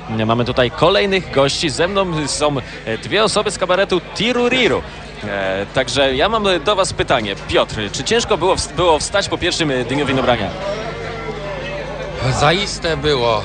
Mamy tutaj kolejnych gości. Ze mną są dwie osoby z kabaretu Tiruriru. Także ja mam do was pytanie. Piotr, czy ciężko było wstać po pierwszym dniu winobrania? Zaiste było.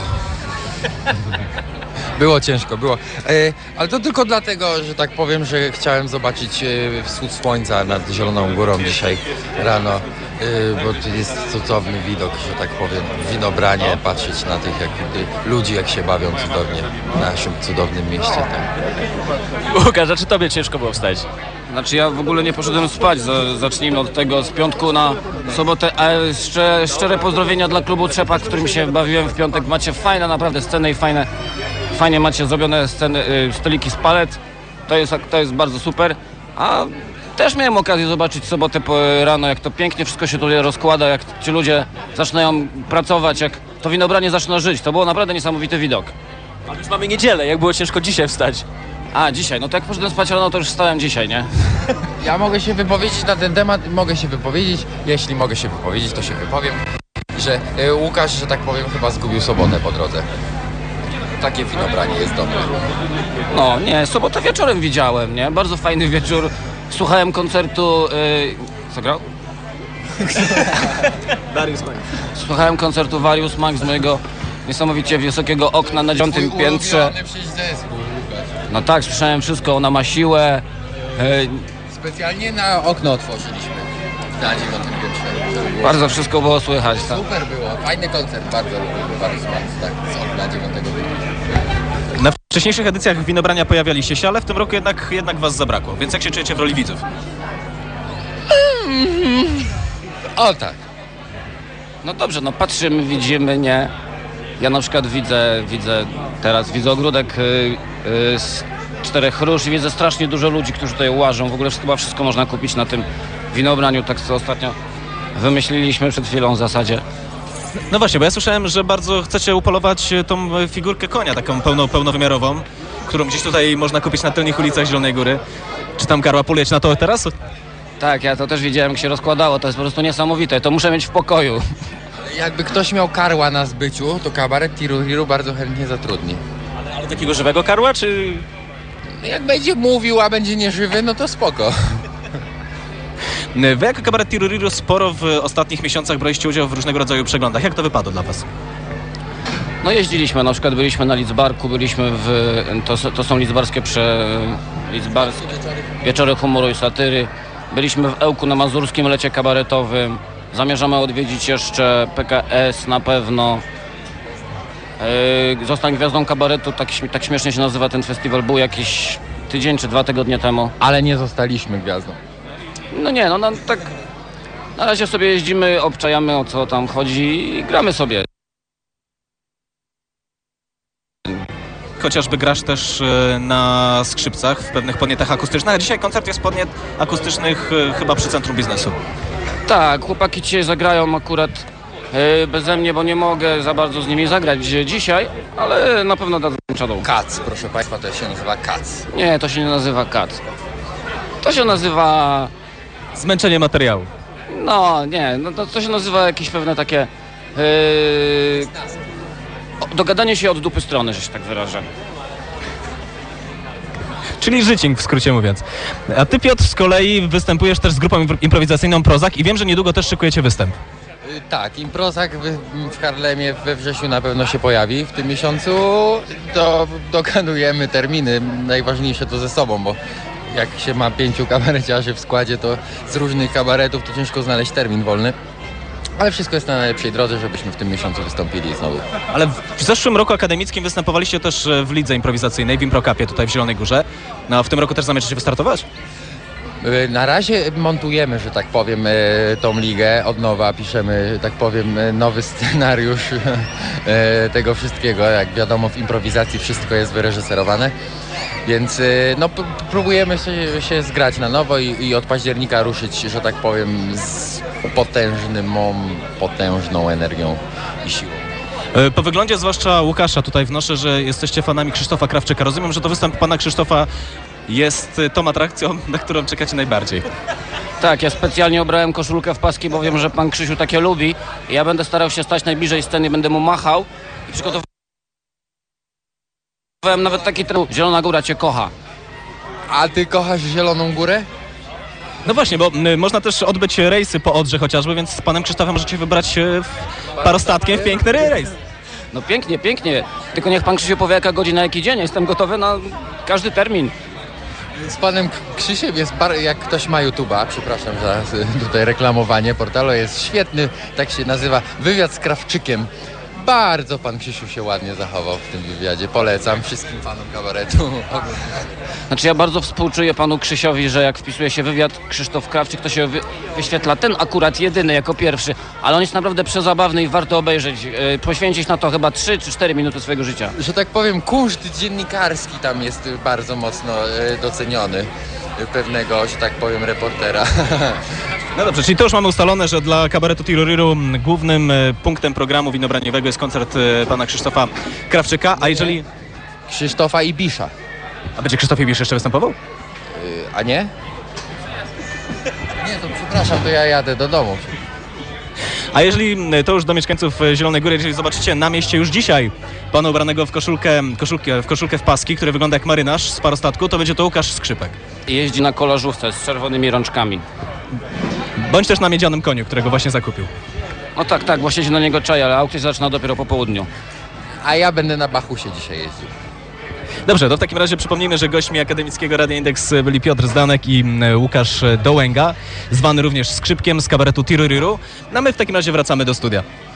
Było ciężko, było. Ale to tylko dlatego, że tak powiem, że chciałem zobaczyć wschód słońca nad Zieloną Górą dzisiaj rano, bo to jest cudowny widok, że tak powiem, winobranie, patrzeć na tych ludzi, jak się bawią cudownie w naszym cudownym mieście. Tak. Łukasz, a czy tobie ciężko było wstać? Znaczy ja w ogóle nie poszedłem spać, zacznijmy od tego, z piątku na sobotę, a szczere pozdrowienia dla klubu Trzepak, w którym się bawiłem w piątek. Macie fajne naprawdę sceny i fajnie macie zrobione sceny, stoliki z palet, to jest bardzo super, a też miałem okazję zobaczyć sobotę rano, jak to pięknie wszystko się tutaj rozkłada, jak ci ludzie zaczynają pracować, jak to winobranie zaczyna żyć, to było naprawdę niesamowity widok. Ale już mamy niedzielę, jak było ciężko dzisiaj wstać? A, dzisiaj, no to jak poszedłem spać rano, to już wstałem dzisiaj, nie? Ja mogę się wypowiedzieć na ten temat, jeśli mogę się wypowiedzieć, to się wypowiem, że Łukasz, że tak powiem, chyba zgubił sobotę po drodze. Takie winobranie jest dobre. No nie, sobotę wieczorem widziałem, nie? Bardzo fajny wieczór. Słuchałem koncertu... Co grał? Darius Max. Słuchałem koncertu Darius Max z mojego niesamowicie wysokiego okna na 9. piętrze. No tak, słyszałem wszystko, ona ma siłę. Specjalnie na okno otworzyliśmy na 9. piętrze. Bardzo wszystko było słychać. Tak. Super było, fajny koncert, bardzo lubię Darius Max, tak, z okna 9. piętra. Na wcześniejszych edycjach winobrania pojawialiście się, ale w tym roku jednak was zabrakło. Więc jak się czujecie w roli widzów? O tak. No dobrze, no patrzymy, widzimy, nie? Ja na przykład widzę ogródek z 4 róż i widzę strasznie dużo ludzi, którzy tutaj łażą. W ogóle chyba wszystko można kupić na tym winobraniu, tak co ostatnio wymyśliliśmy przed chwilą w zasadzie. No właśnie, bo ja słyszałem, że bardzo chcecie upolować tą figurkę konia, taką pełnowymiarową, którą gdzieś tutaj można kupić na tylnych ulicach Zielonej Góry. Czy tam Karła poleć na to teraz? Tak, ja to też widziałem, jak się rozkładało, to jest po prostu niesamowite, to muszę mieć w pokoju. Jakby ktoś miał karła na zbyciu, to kabaret Tiruriru bardzo chętnie zatrudni. Ale takiego żywego karła, czy... Jak będzie mówił, a będzie nieżywy, no to spoko. Wy jako kabaret Tiruriru sporo w ostatnich miesiącach braliście udział w różnego rodzaju przeglądach. Jak to wypadło dla was? No jeździliśmy, na przykład byliśmy na Lidzbarku, byliśmy to są lidzbarskie wieczory humoru i satyry. Byliśmy w Ełku na Mazurskim lecie kabaretowym. Zamierzamy odwiedzić jeszcze PKS na pewno. Zostań gwiazdą kabaretu, tak śmiesznie się nazywa ten festiwal, był jakiś tydzień czy 2 tygodnie temu. Ale nie zostaliśmy gwiazdą. No nie, no tak na razie sobie jeździmy, obczajamy, o co tam chodzi i gramy sobie. Chociażby grasz też na skrzypcach w pewnych podnietach akustycznych, a dzisiaj koncert jest podniet akustycznych chyba przy Centrum Biznesu. Tak, chłopaki dzisiaj zagrają akurat beze mnie, bo nie mogę za bardzo z nimi zagrać dzisiaj, ale na pewno dadzą czadą. Kac, proszę Państwa, to się nazywa kac. Nie, to się nie nazywa kat. To się nazywa... Zmęczenie materiału. No, nie, no to się nazywa jakieś pewne takie... dogadanie się od dupy strony, że się tak wyrażę. Czyli życing, w skrócie mówiąc. A ty, Piotr, z kolei występujesz też z grupą improwizacyjną Prozak i wiem, że niedługo też szykujecie występ. Tak, Improzak w Harlemie we wrześniu na pewno się pojawi w tym miesiącu. Dogadujemy terminy, najważniejsze to ze sobą, bo jak się ma 5 kabareciarzy w składzie, to z różnych kabaretów to ciężko znaleźć termin wolny. Ale wszystko jest na najlepszej drodze, żebyśmy w tym miesiącu wystąpili znowu. Ale w zeszłym roku akademickim występowaliście też w lidze improwizacyjnej, w Improkapie tutaj w Zielonej Górze. No a w tym roku też zamierzacie wystartować? Na razie montujemy, że tak powiem, tą ligę od nowa, piszemy, tak powiem, nowy scenariusz tego wszystkiego. Jak wiadomo, w improwizacji wszystko jest wyreżyserowane, więc no, próbujemy się zgrać na nowo i od października ruszyć, że tak powiem, z potężną energią i siłą. Po wyglądzie zwłaszcza Łukasza tutaj wnoszę, że jesteście fanami Krzysztofa Krawczyka. Rozumiem, że to występ pana Krzysztofa jest tą atrakcją, na którą czekacie najbardziej. Tak, ja specjalnie ubrałem koszulkę w paski, bo wiem, że pan Krzysiu takie lubi. I ja będę starał się stać najbliżej sceny, będę mu machał i przygotował Nawet taki ten Zielona Góra cię kocha. A ty kochasz Zieloną Górę? No właśnie, bo można też odbyć rejsy po Odrze chociażby, więc z panem Krzysztofem możecie wybrać parostatkiem w piękny rejs. No pięknie, pięknie. Tylko niech pan Krzysiu powie, jaka godzina, jaki dzień. Jestem gotowy na każdy termin. Z panem Krzysiem jest, jak ktoś ma YouTube'a, przepraszam za tutaj reklamowanie portalu, jest świetny, tak się nazywa, wywiad z Krawczykiem. Bardzo pan Krzysiu się ładnie zachował w tym wywiadzie. Polecam wszystkim fanom kabaretu. Znaczy ja bardzo współczuję panu Krzysiowi, że jak wpisuje się wywiad Krzysztof Krawczyk, to się wyświetla ten akurat jedyny jako pierwszy, ale on jest naprawdę przezabawny i warto obejrzeć. Poświęcić na to chyba 3 czy 4 minuty swojego życia. Że tak powiem, kunszt dziennikarski tam jest bardzo mocno doceniony. Pewnego, że tak powiem, reportera. No dobrze, czyli to już mamy ustalone, że dla kabaretu Tiruriru głównym punktem programu winobraniowego jest koncert pana Krzysztofa Krawczyka, a jeżeli... Krzysztofa Ibisza. A będzie Krzysztof Ibisz jeszcze występował? A nie? Nie, to przepraszam, to ja jadę do domu. A jeżeli to już do mieszkańców Zielonej Góry, jeżeli zobaczycie na mieście już dzisiaj pana ubranego w koszulkę w paski, który wygląda jak marynarz z parostatku, to będzie to Łukasz Skrzypek. I jeździ na kolażówce z czerwonymi rączkami. Bądź też na miedzianym koniu, którego właśnie zakupił. No tak, właśnie się na niego czaję, ale aukcja zaczyna dopiero po południu. A ja będę na Bachusie dzisiaj jeździł. Dobrze, to w takim razie przypomnijmy, że gośćmi Akademickiego Radia Indeks byli Piotr Zdanek i Łukasz Dołęga, zwany również Skrzypkiem z kabaretu Tiruriru. No my w takim razie wracamy do studia.